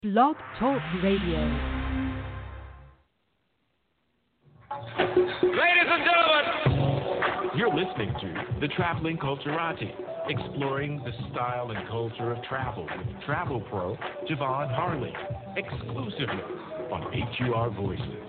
Blog Talk Radio. Ladies and gentlemen, you're listening to The Traveling Culturati, exploring the style and culture of travel with travel pro Javon Harley, exclusively on HUR Voices.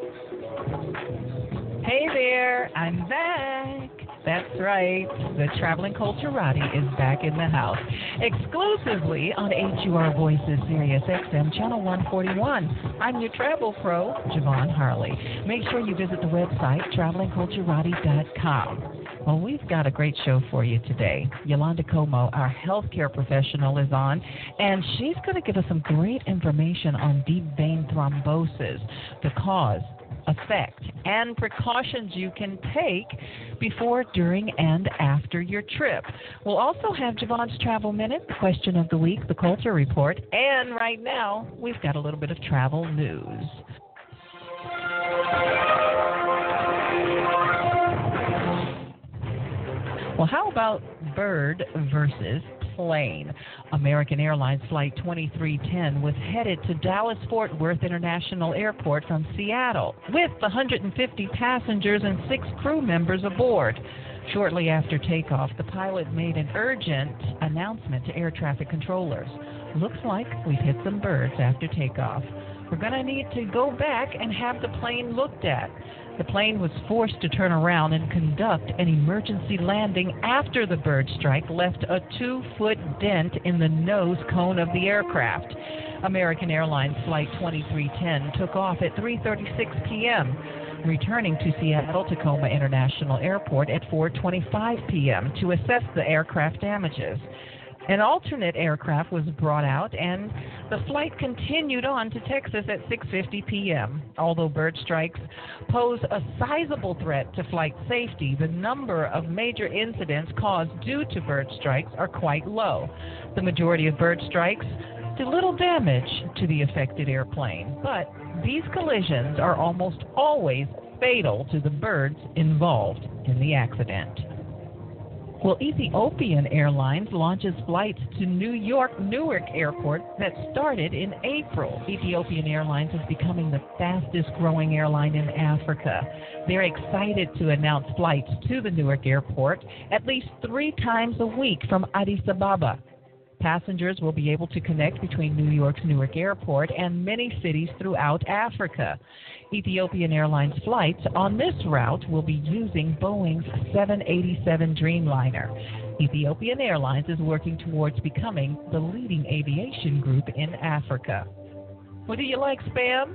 Hey there, I'm back. That's right, the Traveling Culturati is back in the house, exclusively on HUR Voices Sirius XM Channel 141. I'm your travel pro, Javon Harley. Make sure you visit the website, travelingculturati.com. Well, we've got a great show for you today. Yolanda Como, our healthcare professional, is on, and she's going to give us some great information on deep vein thrombosis, the cause, effect, and precautions you can take before, during, and after your trip. We'll also have Javon's Travel Minute, the question of the week, the culture report, and right now, we've got a little bit of travel news. Well, how about bird versus plane? American Airlines Flight 2310 was headed to Dallas-Fort Worth International Airport from Seattle with 150 passengers and 6 crew members aboard. Shortly after takeoff, the pilot made an urgent announcement to air traffic controllers. Looks like we've hit some birds after takeoff. We're going to need to go back and have the plane looked at. The plane was forced to turn around and conduct an emergency landing after the bird strike left a 2-foot dent in the nose cone of the aircraft. American Airlines Flight 2310 took off at 3:36 p.m., returning to Seattle-Tacoma International Airport at 4:25 p.m. to assess the aircraft damages. An alternate aircraft was brought out, and the flight continued on to Texas at 6:50 p.m. Although bird strikes pose a sizable threat to flight safety, the number of major incidents caused due to bird strikes are quite low. The majority of bird strikes do little damage to the affected airplane, but these collisions are almost always fatal to the birds involved in the accident. Well, Ethiopian Airlines launches flights to New York Newark Airport that started in April. Ethiopian Airlines is becoming the fastest growing airline in Africa. They're excited to announce flights to the Newark Airport at least 3 times a week from Addis Ababa. Passengers will be able to connect between New York's Newark Airport and many cities throughout Africa. Ethiopian Airlines flights on this route will be using Boeing's 787 Dreamliner. Ethiopian Airlines is working towards becoming the leading aviation group in Africa. Well, do you like spam?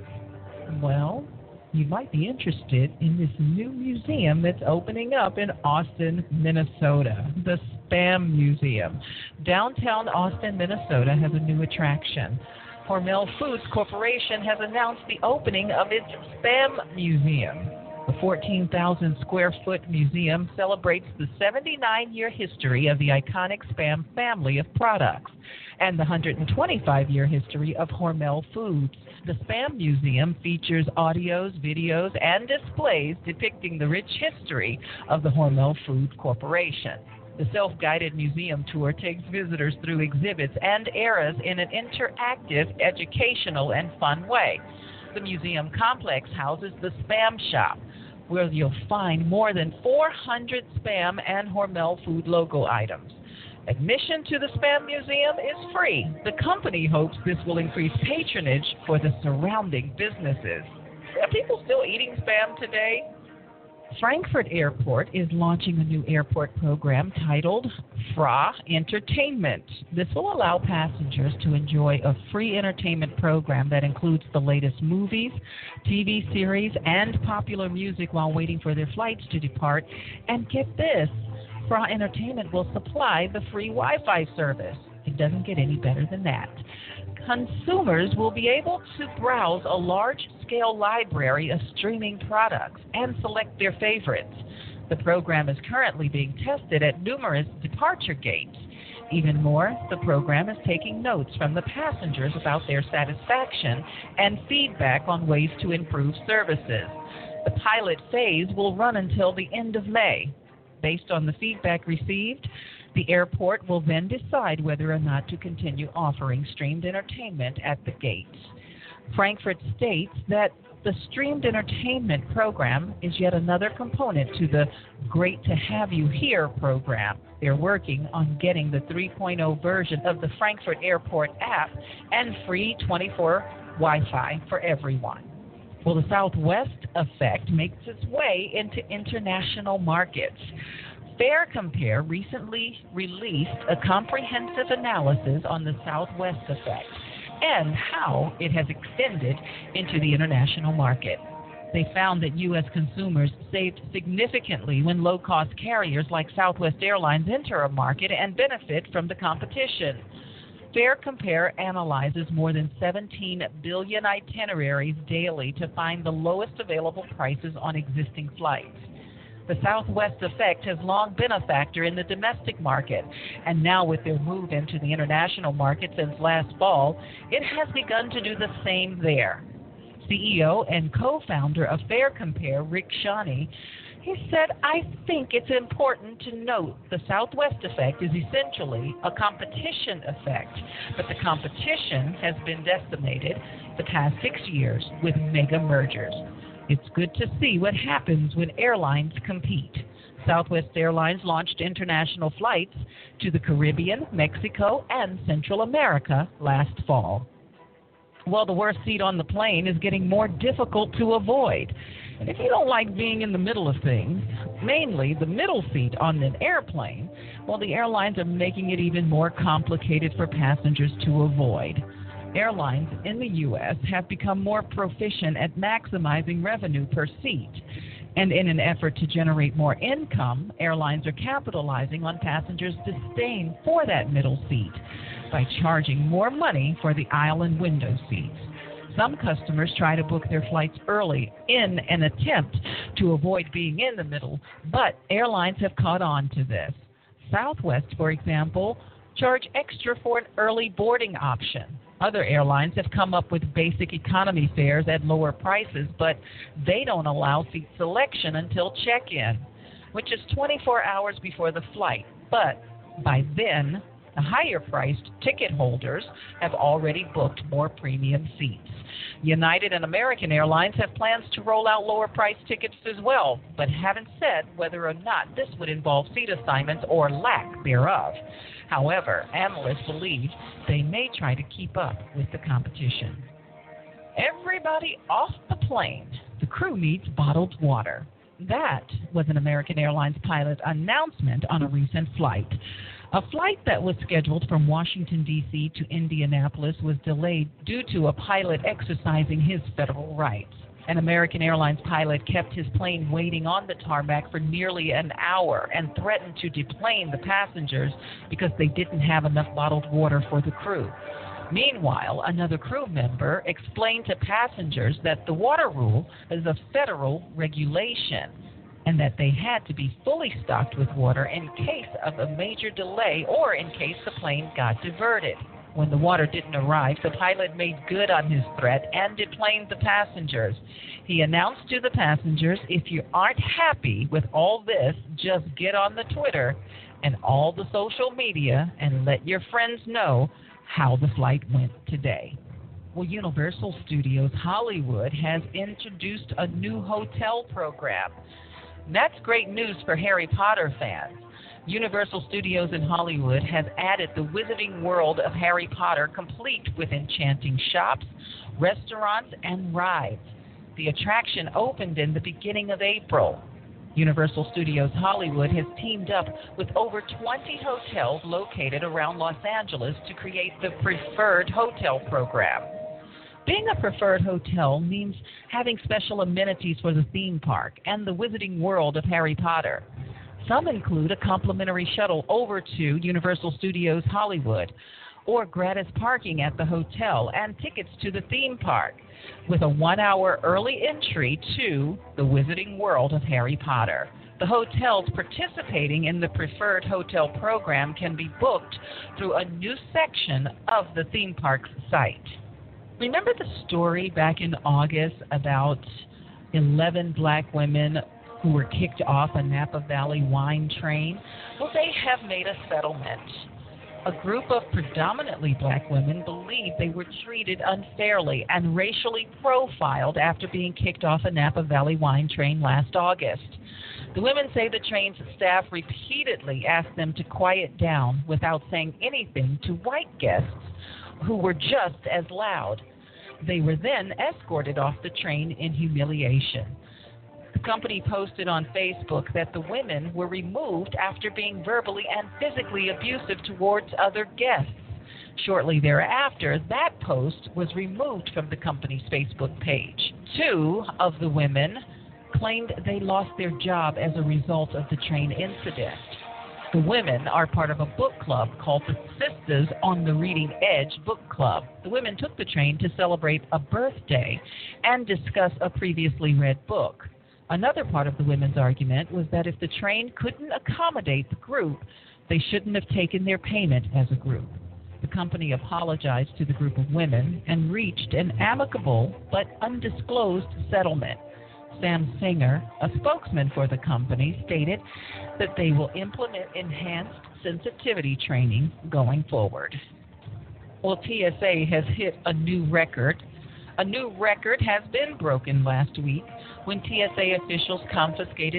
Well, you might be interested in this new museum that's opening up in Austin, Minnesota, the Spam Museum. Downtown Austin, Minnesota has a new attraction. Hormel Foods Corporation has announced the opening of its Spam Museum. The 14,000 square foot museum celebrates the 79-year history of the iconic Spam family of products and the 125-year history of Hormel Foods. The Spam Museum features audios, videos, and displays depicting the rich history of the Hormel Food Corporation. The self-guided museum tour takes visitors through exhibits and eras in an interactive, educational, and fun way. The museum complex houses the Spam Shop, where you'll find more than 400 Spam and Hormel Food logo items. Admission to the Spam Museum is free. The company hopes this will increase patronage for the surrounding businesses. Are people still eating Spam today? Frankfurt Airport is launching a new airport program titled FRA Entertainment. This will allow passengers to enjoy a free entertainment program that includes the latest movies, TV series, and popular music while waiting for their flights to depart. And get this, FRA Entertainment will supply the free Wi-Fi service. It doesn't get any better than that. Consumers will be able to browse a large-scale library of streaming products and select their favorites. The program is currently being tested at numerous departure gates. Even more, the program is taking notes from the passengers about their satisfaction and feedback on ways to improve services. The pilot phase will run until the end of May. Based on the feedback received, The airport will then decide whether or not to continue offering streamed entertainment at the gates. Frankfurt states that the streamed entertainment program is yet another component to the Great to Have You Here program. They're working on getting the 3.0 version of the Frankfurt Airport app and free 24 Wi-Fi for everyone. Well, the Southwest effect makes its way into international markets. Fair Compare recently released a comprehensive analysis on the Southwest effect and how it has extended into the international market. They found that U.S. consumers saved significantly when low-cost carriers like Southwest Airlines enter a market and benefit from the competition. Fair Compare analyzes more than 17 billion itineraries daily to find the lowest available prices on existing flights. The Southwest effect has long been a factor in the domestic market, and now with their move into the international market since last fall, it has begun to do the same there. CEO and co-founder of Fair Compare, Rick Shawnee, he said, "I think it's important to note the Southwest effect is essentially a competition effect, but the competition has been decimated the past 6 years with mega mergers. It's good to see what happens when airlines compete." Southwest Airlines launched international flights to the Caribbean, Mexico, and Central America last fall. Well, the worst seat on the plane is getting more difficult to avoid. And if you don't like being in the middle of things, mainly the middle seat on an airplane, well, the airlines are making it even more complicated for passengers to avoid. Airlines in the U.S. have become more proficient at maximizing revenue per seat. And in an effort to generate more income, airlines are capitalizing on passengers' disdain for that middle seat by charging more money for the aisle and window seats. Some customers try to book their flights early in an attempt to avoid being in the middle, but airlines have caught on to this. Southwest, for example, charge extra for an early boarding option. Other airlines have come up with basic economy fares at lower prices, but they don't allow seat selection until check-in, which is 24 hours before the flight. But by then, the higher-priced ticket holders have already booked more premium seats. United and American Airlines have plans to roll out lower-priced tickets as well, but haven't said whether or not this would involve seat assignments or lack thereof. However, analysts believe they may try to keep up with the competition. Everybody off the plane. The crew needs bottled water. That was an American Airlines pilot announcement on a recent flight. A flight that was scheduled from Washington, D.C. to Indianapolis was delayed due to a pilot exercising his federal rights. An American Airlines pilot kept his plane waiting on the tarmac for nearly an hour and threatened to deplane the passengers because they didn't have enough bottled water for the crew. Meanwhile, another crew member explained to passengers that the water rule is a federal regulation and that they had to be fully stocked with water in case of a major delay or in case the plane got diverted. When the water didn't arrive, the pilot made good on his threat and deplaned the passengers. He announced to the passengers, "If you aren't happy with all this, just get on the Twitter and all the social media and let your friends know how the flight went today." Well, Universal Studios Hollywood has introduced a new hotel program. That's great news for Harry Potter fans. Universal Studios in Hollywood has added the Wizarding World of Harry Potter, complete with enchanting shops, restaurants, and rides. The attraction opened in the beginning of April. Universal Studios Hollywood has teamed up with over 20 hotels located around Los Angeles to create the Preferred Hotel program. Being a preferred hotel means having special amenities for the theme park and the Wizarding World of Harry Potter. Some include a complimentary shuttle over to Universal Studios Hollywood, or gratis parking at the hotel and tickets to the theme park, with a 1-hour early entry to the Wizarding World of Harry Potter. The hotels participating in the Preferred Hotel program can be booked through a new section of the theme park's site. Remember the story back in August about 11 black women who were kicked off a Napa Valley wine train, well, they have made a settlement. A group of predominantly black women believe they were treated unfairly and racially profiled after being kicked off a Napa Valley wine train last August. The women say the train's staff repeatedly asked them to quiet down without saying anything to white guests who were just as loud. They were then escorted off the train in humiliation. The company posted on Facebook that the women were removed after being verbally and physically abusive towards other guests. Shortly thereafter, that post was removed from the company's Facebook page. 2 of the women claimed they lost their job as a result of the train incident. The women are part of a book club called the Sisters on the Reading Edge Book Club. The women took the train to celebrate a birthday and discuss a previously read book. Another part of the women's argument was that if the train couldn't accommodate the group, they shouldn't have taken their payment as a group. The company apologized to the group of women and reached an amicable but undisclosed settlement. Sam Singer, a spokesman for the company, stated that they will implement enhanced sensitivity training going forward. Well, TSA has hit a new record. A new record has been broken last week when TSA officials confiscated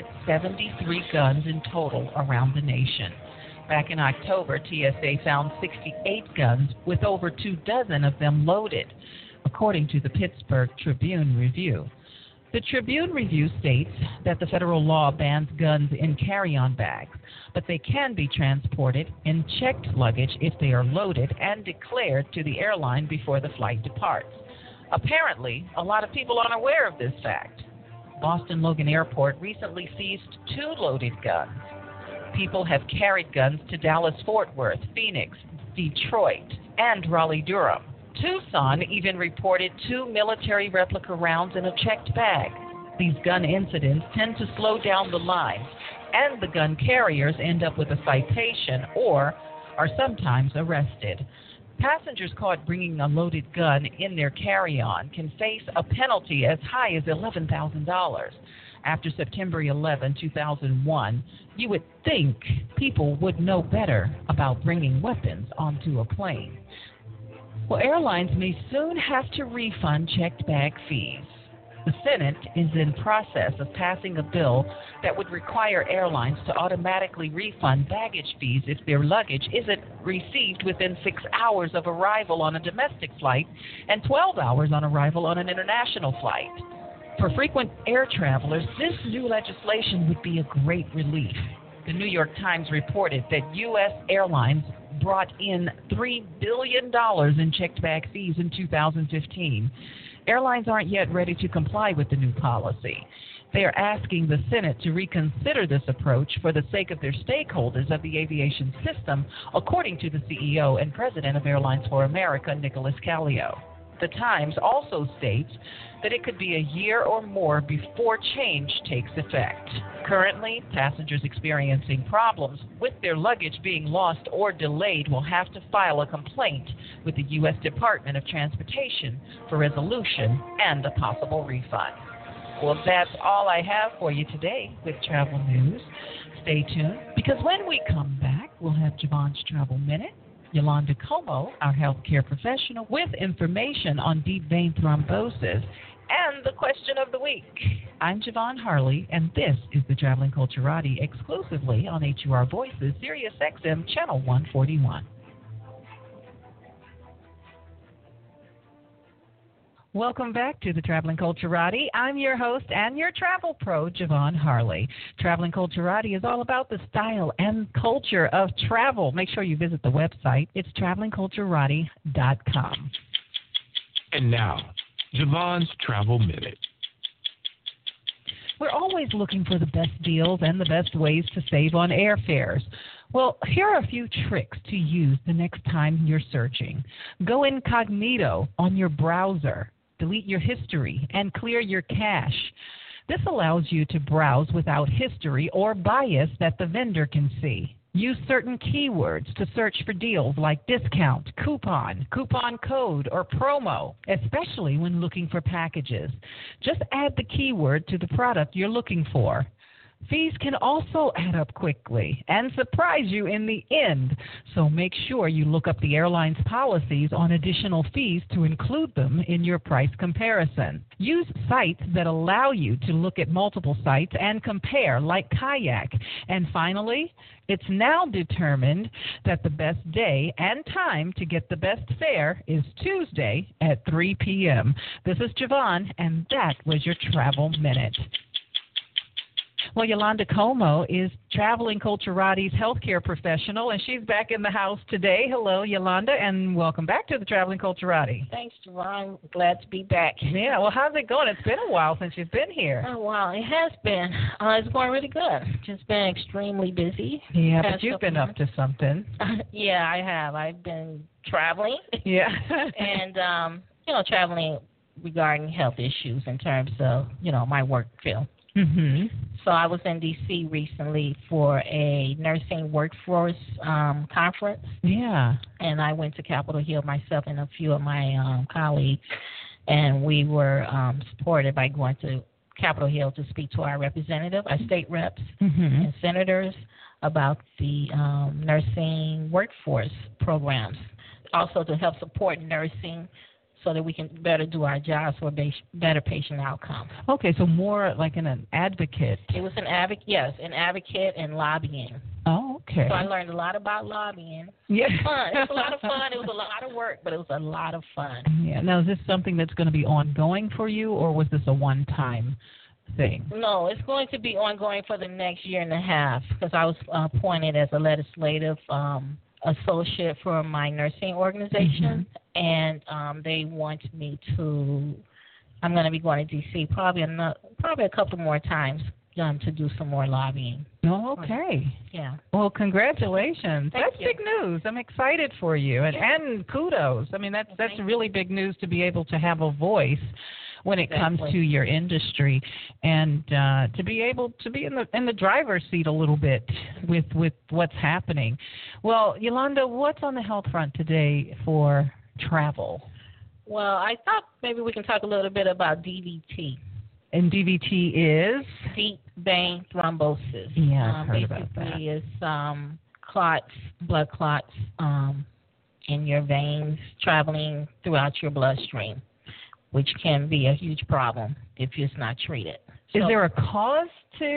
73 guns in total around the nation. Back in October, TSA found 68 guns with over 24 of them loaded, according to the Pittsburgh Tribune Review. The Tribune Review states that the federal law bans guns in carry-on bags, but they can be transported in checked luggage if they are loaded and declared to the airline before the flight departs. Apparently, a lot of people aren't aware of this fact. Boston Logan Airport recently seized 2 loaded guns. People have carried guns to Dallas-Fort Worth, Phoenix, Detroit, and Raleigh-Durham. Tucson even reported 2 military replica rounds in a checked bag. These gun incidents tend to slow down the line, and the gun carriers end up with a citation or are sometimes arrested. Passengers caught bringing a loaded gun in their carry-on can face a penalty as high as $11,000. After September 11, 2001, you would think people would know better about bringing weapons onto a plane. Well, airlines may soon have to refund checked bag fees. The Senate is in process of passing a bill that would require airlines to automatically refund baggage fees if their luggage isn't received within 6 hours of arrival on a domestic flight and 12 hours on arrival on an international flight. For frequent air travelers, this new legislation would be a great relief. The New York Times reported that U.S. airlines brought in $3 billion in checked bag fees in 2015. Airlines aren't yet ready to comply with the new policy. They are asking the Senate to reconsider this approach for the sake of their stakeholders of the aviation system, according to the CEO and president of Airlines for America, Nicholas Callio. The Times also states that it could be a year or more before change takes effect. Currently, passengers experiencing problems with their luggage being lost or delayed will have to file a complaint with the U.S. Department of Transportation for resolution and a possible refund. Well, that's all I have for you today with Travel News. Stay tuned, because when we come back, we'll have Javon's Travel Minute, Yolanda Como, our healthcare professional, with information on deep vein thrombosis, and the question of the week. I'm Javon Harley, and this is the Traveling Culturati exclusively on HUR Voices, Sirius XM Channel 141. Welcome back to the Traveling Culturati. I'm your host and your travel pro, Javon Harley. Traveling Culturati is all about the style and culture of travel. Make sure you visit the website. It's travelingculturati.com. And now, Javon's Travel Minute. We're always looking for the best deals and the best ways to save on airfares. Well, here are a few tricks to use the next time you're searching. Go incognito on your browser. Delete your history and clear your cache. This allows you to browse without history or bias that the vendor can see. Use certain keywords to search for deals like discount, coupon, coupon code, or promo, especially when looking for packages. Just add the keyword to the product you're looking for. Fees can also add up quickly and surprise you in the end. So make sure you look up the airline's policies on additional fees to include them in your price comparison. Use sites that allow you to look at multiple sites and compare, like Kayak. And finally, it's now determined that the best day and time to get the best fare is Tuesday at 3 p.m. This is Javon, and that was your Travel Minute. Well, Yolanda Como is Traveling Culturati's healthcare professional, and she's back in the house today. Hello, Yolanda, and welcome back to the Traveling Culturati. Thanks, Javon. Glad to be back. Yeah, well, how's it going? It's been a while since you've been here. Oh, wow. It has been. It's going really good. Just been extremely busy. Yeah, but you've been up to something. Yeah, I have. I've been traveling. Yeah. And, traveling regarding health issues in terms of, my work field. Mm-hmm. So I was in D.C. recently for a nursing workforce conference. Yeah. And I went to Capitol Hill myself and a few of my colleagues, and we were supported by going to Capitol Hill to speak to our representative, our state reps, and senators about the nursing workforce programs, also to help support nursing so that we can better do our jobs for better patient outcomes. Okay, so more like an advocate. It was an advocate and lobbying. Oh, okay. So I learned a lot about lobbying. Yeah. It was fun. It was a lot of fun. It was a lot of work, but it was a lot of fun. Yeah. Now, is this something that's going to be ongoing for you, or was this a one-time thing? No, it's going to be ongoing for the next year and a half because I was appointed as a legislative associate for my nursing organization, and they want me to. I'm going to be going to D.C. probably a couple more times to do some more lobbying. Oh, okay. Yeah. Well, congratulations. That's you. big news. I'm excited for you, and kudos. I mean, that's really big news to be able to have a voice when it comes to your industry, and to be able to be in the driver's seat a little bit with what's happening. Well, Yolanda, what's on the health front today for travel? Well, I thought maybe we can talk a little bit about DVT. And DVT is? Deep vein thrombosis. Yeah, I've heard about that. Basically, it's blood clots in your veins traveling throughout your bloodstream, which can be a huge problem if it's not treated. Is there a cause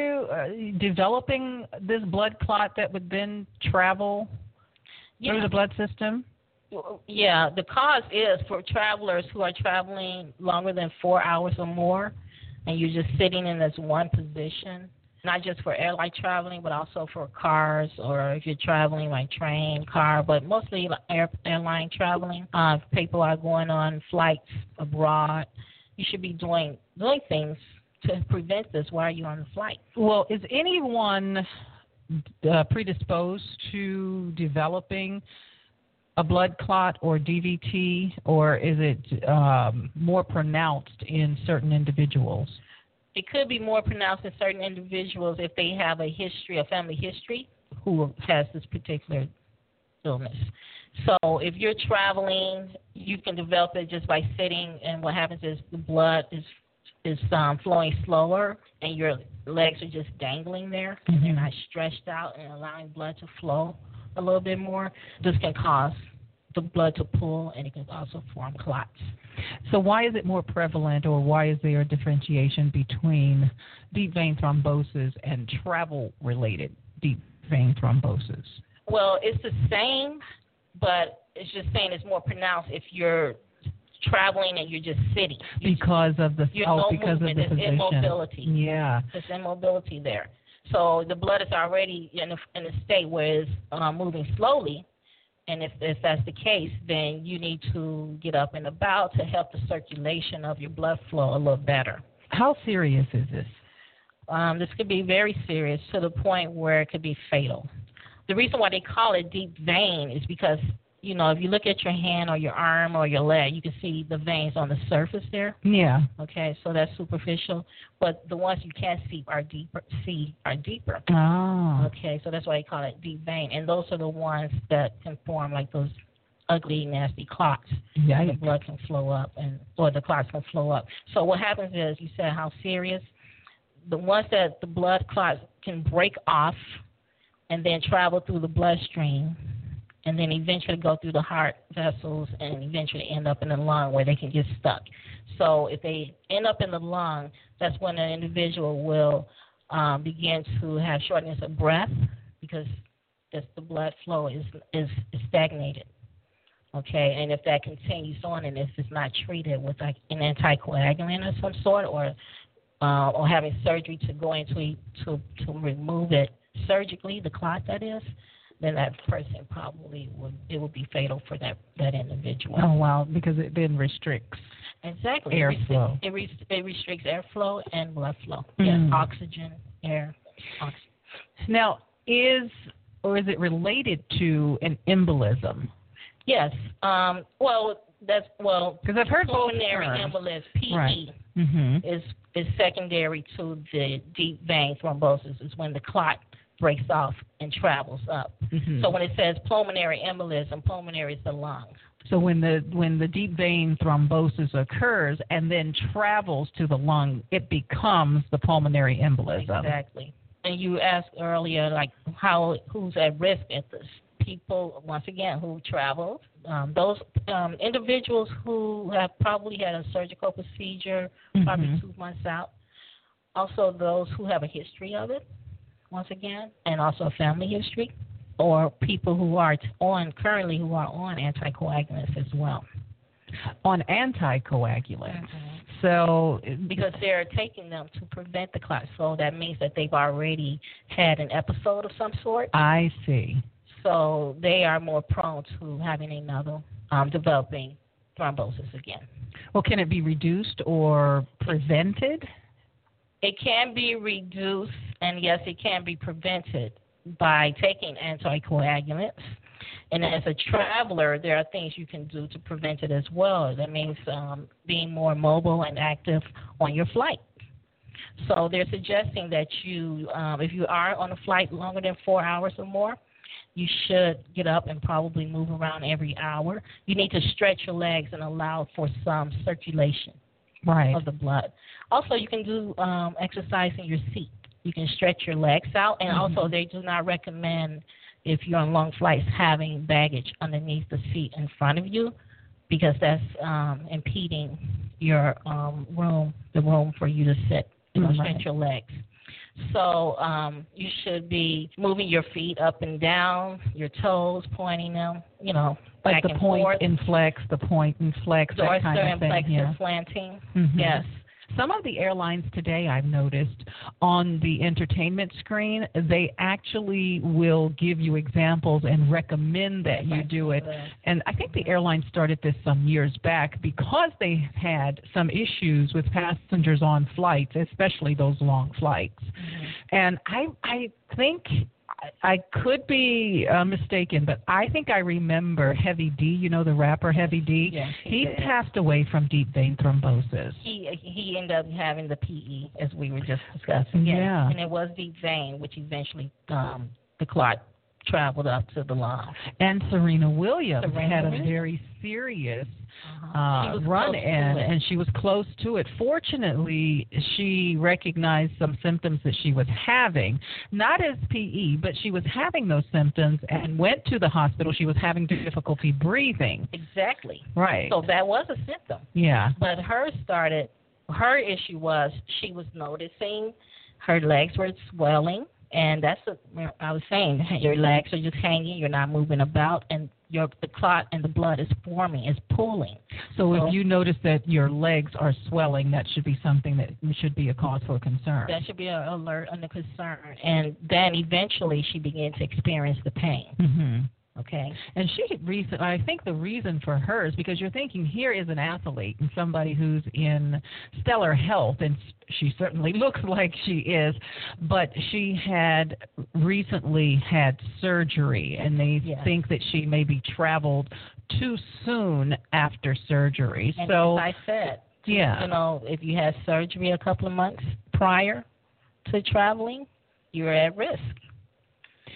to developing this blood clot that would then travel through the blood system? Yeah, the cause is for travelers who are traveling longer than 4 hours or more, and you're just sitting in this one position, not just for airline traveling, but also for cars, or if you're traveling by train, car, but mostly airline traveling. If people are going on flights abroad, you should be doing things to prevent this while you're on the flight. Well, is anyone predisposed to developing a blood clot or DVT, or is it more pronounced in certain individuals? It could be more pronounced in certain individuals if they have a family history, who has this particular illness. So if you're traveling, you can develop it just by sitting, and what happens is the blood is flowing slower, and your legs are just dangling there, and they're not stretched out and allowing blood to flow a little bit more. This can cause the blood to pool, and it can also form clots. So why is it more prevalent, or why is there a differentiation between deep vein thrombosis and travel-related deep vein thrombosis? Well, it's the same, but it's just saying it's more pronounced if you're traveling and you're just sitting. Because of the position. There's immobility. Yeah. There's immobility there. So the blood is already in a state where it's moving slowly. And if that's the case, then you need to get up and about to help the circulation of your blood flow a little better. How serious is this? This could be very serious to the point where it could be fatal. The reason why they call it deep vein is because, if you look at your hand or your arm or your leg, you can see the veins on the surface there. Yeah. Okay, so that's superficial. But the ones you can't see are deeper. Oh. Okay, so that's why they call it deep vein. And those are the ones that can form like those ugly, nasty clots. Yeah. The blood can flow up, or the clots can flow up. So what happens is, you said how serious. the ones that the blood clots can break off and then travel through the bloodstream and then eventually go through the heart vessels and eventually end up in the lung where they can get stuck. So if they end up in the lung, that's when an individual will begin to have shortness of breath because the blood flow is stagnated. Okay, and if that continues on and if it's not treated with like an anticoagulant of some sort or having surgery to go into to remove it surgically, the clot that is, then that person probably would be fatal for that individual. Oh wow, because it then restricts airflow. It restricts airflow and blood flow. Yeah, oxygen, air, oxygen. Now, is it related to an embolism? Yes. Because I've heard both pulmonary terms. embolism, PE, right. is secondary to the deep vein thrombosis. Is when the clot breaks off and travels up. So when it says pulmonary embolism, pulmonary is the lung. So when the deep vein thrombosis occurs and then travels to the lung, it becomes the pulmonary embolism. Exactly. And you asked earlier, like who's at risk at this? People, once again, who travel, those individuals who have probably had a surgical procedure, probably 2 months out. Also, those who have a history of it, once again, and also a family history, or people who are currently on anticoagulants as well. On anticoagulants. So because they're taking them to prevent the clot, so that means that they've already had an episode of some sort. I see. So they are more prone to having another developing thrombosis again. Well, can it be reduced or prevented? It can be reduced, and yes, it can be prevented by taking anticoagulants. And as a traveler, there are things you can do to prevent it as well. That means being more mobile and active on your flight. So they're suggesting that you, if you are on a flight longer than 4 hours or more, you should get up and probably move around every hour. You need to stretch your legs and allow for some circulation of the blood. Also, you can do exercise in your seat. You can stretch your legs out, and also they do not recommend, if you're on long flights, having baggage underneath the seat in front of you, because that's impeding your the room for you to sit. Stretch your legs. So you should be moving your feet up and down, your toes, pointing them, like back the and point forth. and flex, the point and flex, that kind of thing. Dorsal and flexor slanting. Yes. Some of the airlines today, I've noticed, on the entertainment screen, they actually will give you examples and recommend that you do it. And I think the airline started this some years back because they had some issues with passengers on flights, especially those long flights. And I think I could be mistaken, but I think I remember Heavy D, the rapper Heavy D. Yes, he passed away from deep vein thrombosis. He ended up having the PE, as we were just discussing. Yeah. And it was deep vein, which eventually the clot traveled up to the lung. And Serena Williams had a very serious run in, and she was close to it. Fortunately, she recognized some symptoms that she was having, not as PE, but she was having those symptoms and went to the hospital. She was having difficulty breathing. Exactly. Right. So that was a symptom. Yeah. But her issue was she was noticing her legs were swelling. And that's what I was saying. Your legs are just hanging. You're not moving about, and the clot and the blood is forming, is pooling. So if you notice that your legs are swelling, that should be something that should be a cause for concern. That should be an alert and a concern. And then eventually she began to experience the pain. Okay. And I think the reason for her is because you're thinking here is an athlete and somebody who's in stellar health, and she certainly looks like she is, but she had recently had surgery, and they think that she maybe traveled too soon after surgery. And so, as I said, if you had surgery a couple of months prior to traveling, you're at risk.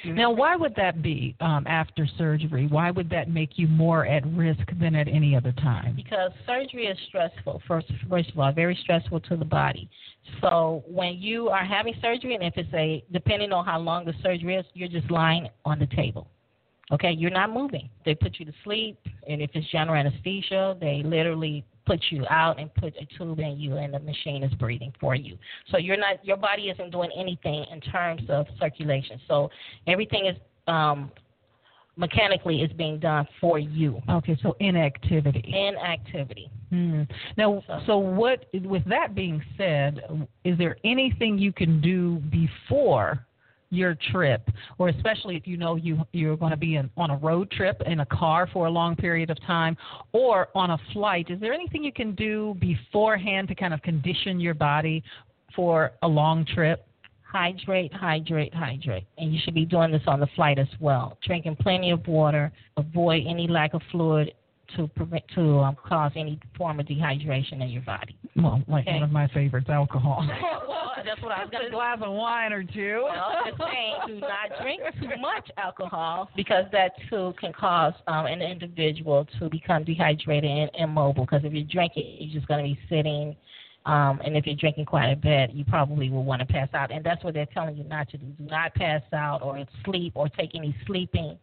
Now, why would that be after surgery? Why would that make you more at risk than at any other time? Because surgery is stressful, first of all, very stressful to the body. So when you are having surgery, and if it's depending on how long the surgery is, you're just lying on the table. Okay, you're not moving. They put you to sleep, and if it's general anesthesia, they literally put you out and put a tube in you, and the machine is breathing for you. So your body isn't doing anything in terms of circulation. So everything is mechanically is being done for you. Okay, so inactivity. Inactivity. Now, so what? With that being said, is there anything you can do before your trip, or especially if you know you're going to be on a road trip in a car for a long period of time, or on a flight? Is there anything you can do beforehand to kind of condition your body for a long trip? Hydrate, hydrate, hydrate. And you should be doing this on the flight as well. Drinking plenty of water. Avoid any lack of fluid to cause any form of dehydration in your body. Well, like one of my favorites, alcohol. Well, that's what I was going to do. A glass of wine or two. Well, just saying, do not drink too much alcohol, because that too can cause an individual to become dehydrated and immobile. Because if you drink it, you're just going to be sitting. And if you're drinking quite a bit, you probably will want to pass out. And that's what they're telling you not to do. Do not pass out or sleep or take any sleeping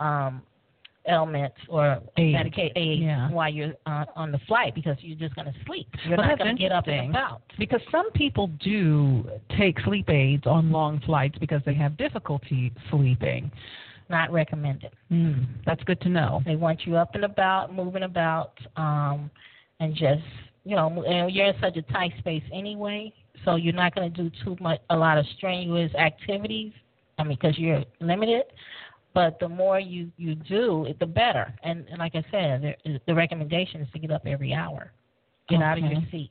ailments or medicated aids while you're on the flight, because you're just going to sleep. You're not going to get up and about. Because some people do take sleep aids on long flights because they have difficulty sleeping. Not recommended. That's good to know. They want you up and about, moving about, and just, and you're in such a tight space anyway, so you're not going to do a lot of strenuous activities, because you're limited. But the more you do, the better. And like I said, the recommendation is to get up every hour. Get out of your seat.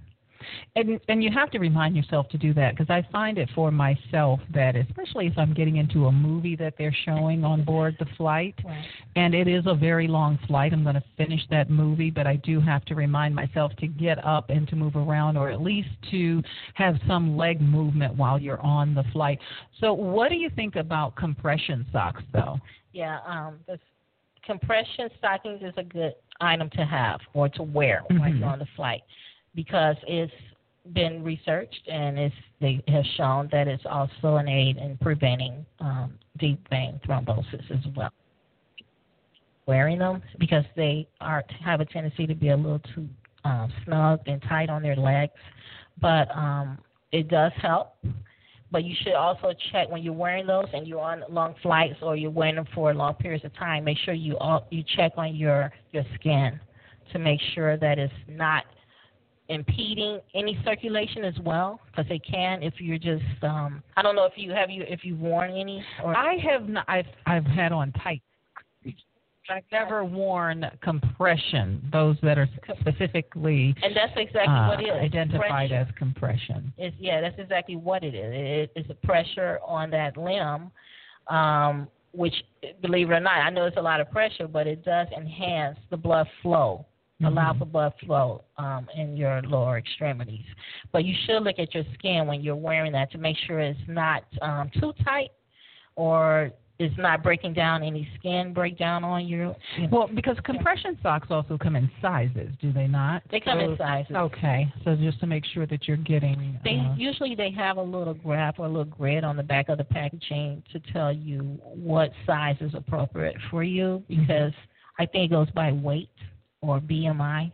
And you have to remind yourself to do that, because I find it for myself that, especially if I'm getting into a movie that they're showing on board the flight, and it is a very long flight, I'm going to finish that movie, but I do have to remind myself to get up and to move around, or at least to have some leg movement while you're on the flight. So what do you think about compression socks, though? Yeah, the compression stockings is a good item to have or to wear while you're on the flight, because it's been researched and they have shown that it's also an aid in preventing deep vein thrombosis as well. Wearing them, because they have a tendency to be a little too snug and tight on their legs, but it does help. But you should also check when you're wearing those and you're on long flights or you're wearing them for long periods of time. Make sure you check on your skin to make sure that it's not impeding any circulation as well, because they can if you're just I don't know if you've worn any. Or I have not. I've had on tight. I've never worn compression, those that are specifically and that's exactly what it is. Identified as compression. That's exactly what it is. It's a pressure on that limb, which, believe it or not, I know it's a lot of pressure, but it does enhance the blood flow. Allow for blood flow in your lower extremities. But you should look at your skin when you're wearing that to make sure it's not too tight or it's not breaking down any skin breakdown on you. Well, because compression socks also come in sizes, do they not? They come in sizes. Okay, so just to make sure that you're getting... Usually they have a little graph or a little grid on the back of the packaging to tell you what size is appropriate for you, because I think it goes by weight or BMI,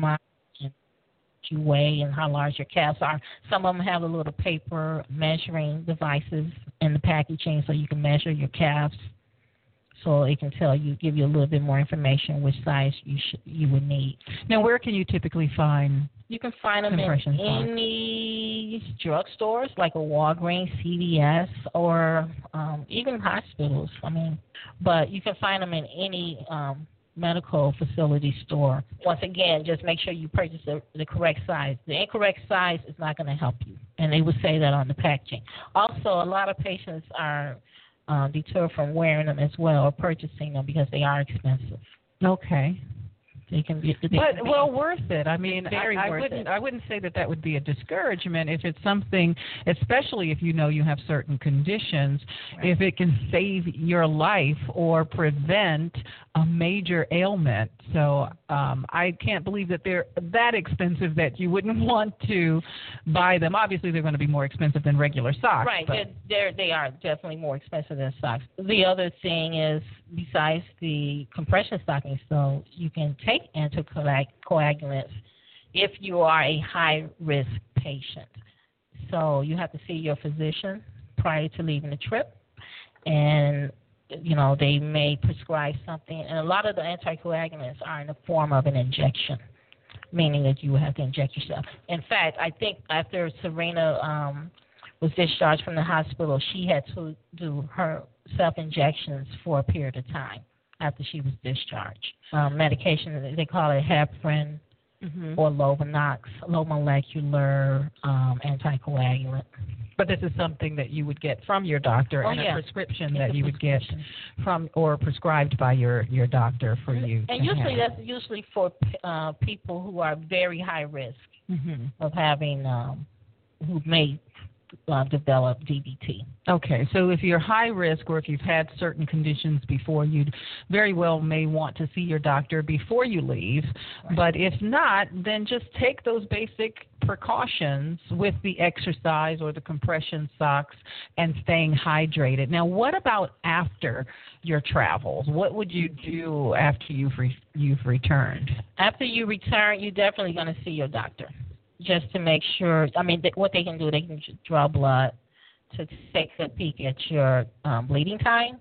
you weigh and how large your calves are. Some of them have a little paper measuring devices in the packaging so you can measure your calves, so it can give you a little bit more information which size you would need. Now, where can you typically find? You can find them in any drugstores like a Walgreens, CVS, or even hospitals. But you can find them in any medical facility store. Once again, just make sure you purchase the correct size. The incorrect size is not going to help you, and they would say that on the packaging. Also, a lot of patients are deterred from wearing them as well or purchasing them because they are expensive. Okay. They can be, worth it. I mean, I wouldn't say that would be a discouragement if it's something, especially if you know you have certain conditions, right. If it can save your life or prevent a major ailment. So I can't believe that they're that expensive that you wouldn't want to buy them. Obviously, they're going to be more expensive than regular socks. Right, they are definitely more expensive than socks. The other thing is, besides the compression stockings, though, you can take anticoagulants if you are a high-risk patient. So you have to see your physician prior to leaving the trip, and they may prescribe something. And a lot of the anticoagulants are in the form of an injection, meaning that you have to inject yourself. In fact, I think after Serena was discharged from the hospital, she had to do her self-injections for a period of time after she was discharged. Medication, they call it heparin or Lovenox, low molecular anticoagulant. But this is something that you would get from your doctor, a prescription that you would get from or prescribed by your doctor for you. And usually that's usually for people who are very high risk of having, who may develop DVT. Okay, so if you're high risk or if you've had certain conditions before, you very well may want to see your doctor before you leave. Right. But if not, then just take those basic precautions with the exercise or the compression socks and staying hydrated. Now, what about after your travels? What would you do after you've returned? After you return, you're definitely going to see your doctor, just to make sure. I mean, what they can do, they can draw blood to take a peek at your bleeding time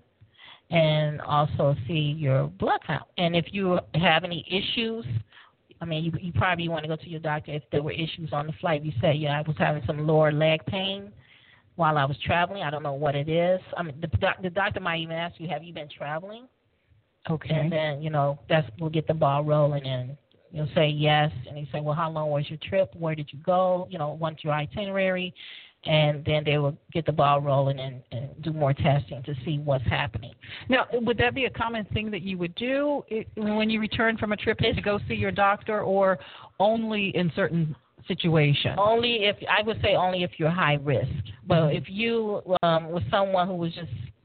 and also see your blood count. And if you have any issues, I mean, you probably want to go to your doctor if there were issues on the flight. You say, I was having some lower leg pain while I was traveling. I don't know what it is. I mean, the doctor might even ask you, have you been traveling? Okay. And then, we'll get the ball rolling, and you'll say yes. And you say, well, how long was your trip? Where did you go? What's your itinerary? And then they will get the ball rolling and do more testing to see what's happening. Now, would that be a common thing that you would do when you return from a trip to go see your doctor, or only in certain situations? Only if you're high risk. But if you was someone who was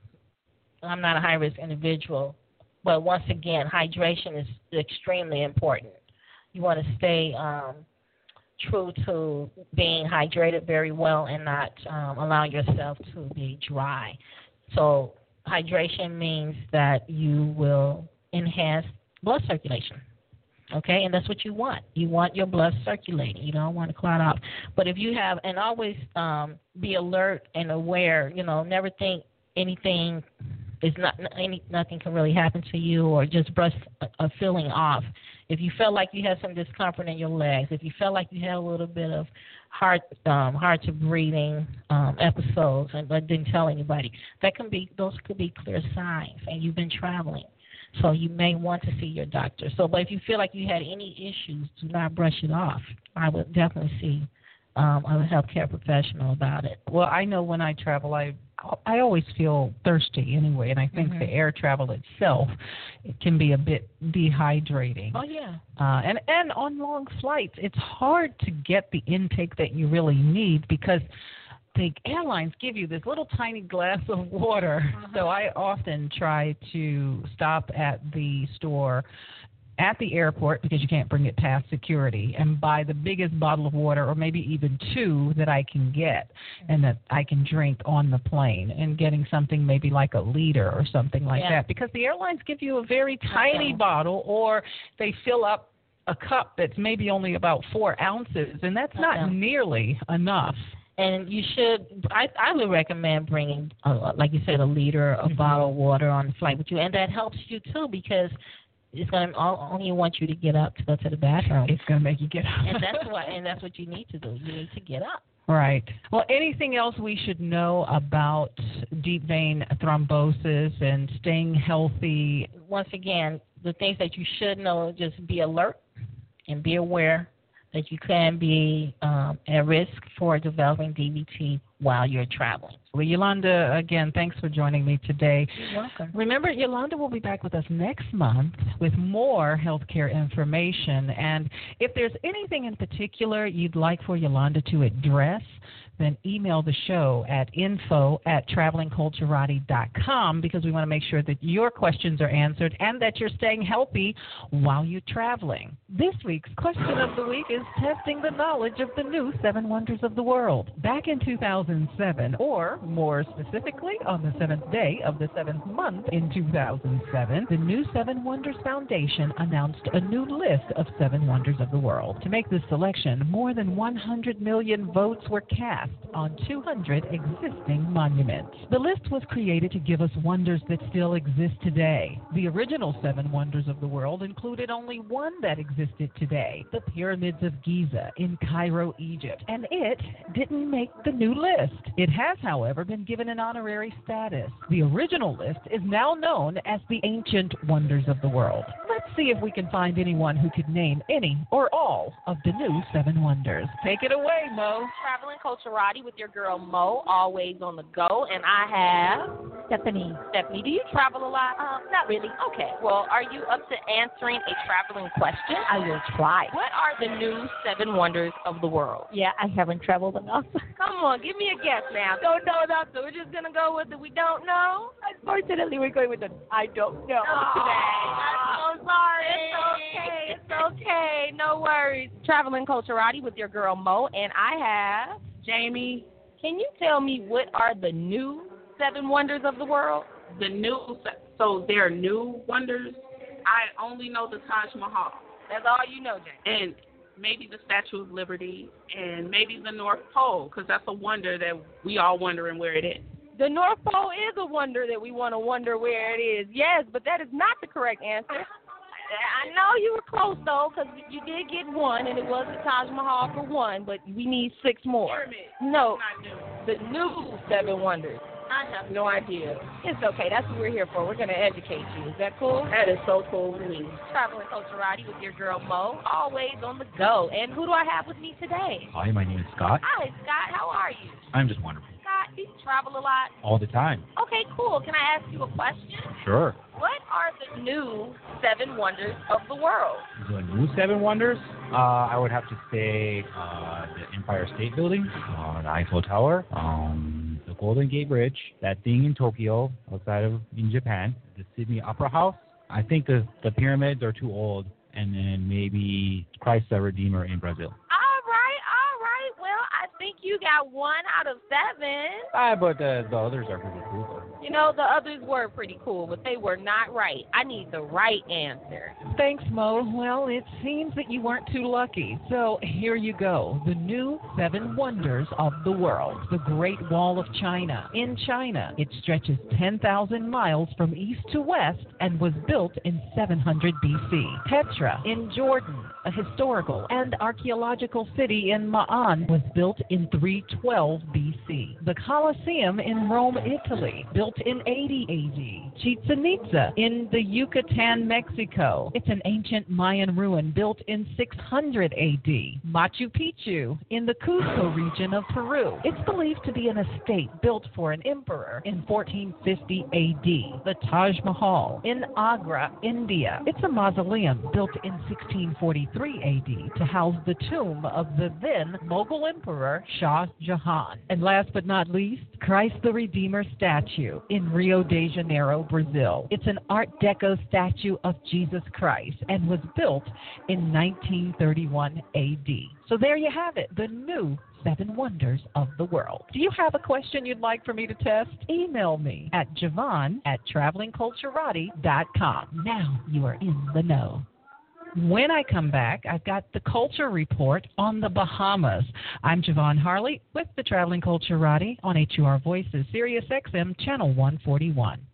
I'm not a high risk individual, but once again, hydration is extremely important. You want to stay true to being hydrated very well and not allow yourself to be dry. So hydration means that you will enhance blood circulation. Okay, and that's what you want. You want your blood circulating. You don't want to clot out. But if you have, and always be alert and aware, never think anything nothing can really happen to you, or just brush a feeling off. If you felt like you had some discomfort in your legs, if you felt like you had a little bit of hard to breathing episodes, but didn't tell anybody, those could be clear signs, and you've been traveling. So you may want to see your doctor. But if you feel like you had any issues, do not brush it off. I would definitely see a healthcare professional about it. Well, I know when I travel, I always feel thirsty anyway, and I think the air travel itself, it can be a bit dehydrating. Oh, yeah. And on long flights, it's hard to get the intake that you really need because the airlines give you this little tiny glass of water. So I often try to stop at the store at the airport, because you can't bring it past security, and buy the biggest bottle of water, or maybe even two, that I can get and that I can drink on the plane, and getting something maybe like a liter or something like that, because the airlines give you a very tiny bottle, or they fill up a cup that's maybe only about 4 ounces, and that's not nearly enough. And you should, I would recommend bringing, like you said, a liter, a bottle of water on the flight with you, and that helps you too, because it's going to only want you to get up to go to the bathroom. It's going to make you get up. And that's what you need to do. You need to get up. Right. Well, anything else we should know about deep vein thrombosis and staying healthy? Once again, the things that you should know, just be alert and be aware that you can be at risk for developing DVT while you're traveling. Well, Yolanda, again, thanks for joining me today. You're welcome. Remember, Yolanda will be back with us next month with more healthcare information. And if there's anything in particular you'd like for Yolanda to address, then email the show at info@travelingculturati.com, because we want to make sure that your questions are answered and that you're staying healthy while you're traveling. This week's question of the week is testing the knowledge of the new 7 wonders of the world. Back in 2007, or more specifically on the 7th day of the 7th month in 2007, the New 7 Wonders Foundation announced a new list of 7 wonders of the world. To make this selection, more than 100 million votes were cast on 200 existing monuments. The list was created to give us wonders that still exist today. The original 7 wonders of the world included only one that existed today, the Pyramids of Giza in Cairo, Egypt, and it didn't make the new list. It has, however, been given an honorary status. The original list is now known as the Ancient Wonders of the World. Let's see if we can find anyone who could name any or all of the new 7 wonders. Take it away, Mo. Traveling Culturati with your girl Mo, always on the go, and I have Stephanie. Stephanie. Do you travel a lot? Not really. Okay. Well, are you up to answering a traveling question? I will try. What are the new 7 wonders of the world? Yeah, I haven't traveled enough. Come on, give me a guess now. Don't know enough, so we're just gonna go with the we don't know. Unfortunately, we're going with the I don't know today. I'm so sorry. It's okay. It's okay. No worries. Traveling Culturati with your girl Mo, and I have Jamie. Can you tell me what are the new 7 wonders of the world? So they're new wonders. I only know the Taj Mahal. That's all you know, Jamie. And maybe the Statue of Liberty, and maybe the North Pole, because that's a wonder that we all wondering where it is. The North Pole is a wonder that we want to wonder where it is. Yes, but that is not the correct answer. I know you were close, though, because you did get 1, and it was the Taj Mahal for 1, but we need 6 more. Pyramid. No, Not new. the new 7 wonders. I have no idea. It's okay. That's what we're here for. We're going to educate you. Is that cool? That is so cool to me. Traveling Culturati with your girl Mo, always on the go. And who do I have with me today? Hi, my name is Scott. Hi, Scott. How are you? I'm just wonderful. Scott, do you travel a lot? All the time. Okay, cool. Can I ask you a question? Sure. What are the new 7 wonders of the world? The new 7 wonders, I would have to say the Empire State Building, the Eiffel Tower, the Golden Gate Bridge, that thing in Tokyo, in Japan, the Sydney Opera House. I think the pyramids are too old, and then maybe Christ the Redeemer in Brazil. All right. Well, I think you got 1 out of 7. But the others are pretty cool. You know, the others were pretty cool, but they were not right. I need the right answer. Thanks, Mo. Well, it seems that you weren't too lucky. So here you go. The new 7 wonders of the world. The Great Wall of China. In China, it stretches 10,000 miles from east to west and was built in 700 B.C. Petra in Jordan, a historical and archaeological city in Ma'an, was built in 312 B.C. The Colosseum in Rome, Italy, built in 80 A.D. Chichen Itza in the Yucatan, Mexico. It's an ancient Mayan ruin built in 600 A.D. Machu Picchu in the Cusco region of Peru. It's believed to be an estate built for an emperor in 1450 A.D. The Taj Mahal in Agra, India. It's a mausoleum built in 1643 A.D. to house the tomb of the then Mughal emperor Shah Jahan. And last but not least, Christ the Redeemer statue in Rio de Janeiro, Brazil. It's an Art Deco statue of Jesus Christ and was built in 1931 A.D. So there you have it, the new 7 wonders of the world. Do you have a question you'd like for me to test? Email me at javon@travelingculturati.com. Now you are in the know. When I come back, I've got the Culture Report on the Bahamas. I'm Javon Harley with the Traveling Culturati on HUR Voices, Sirius XM, Channel 141.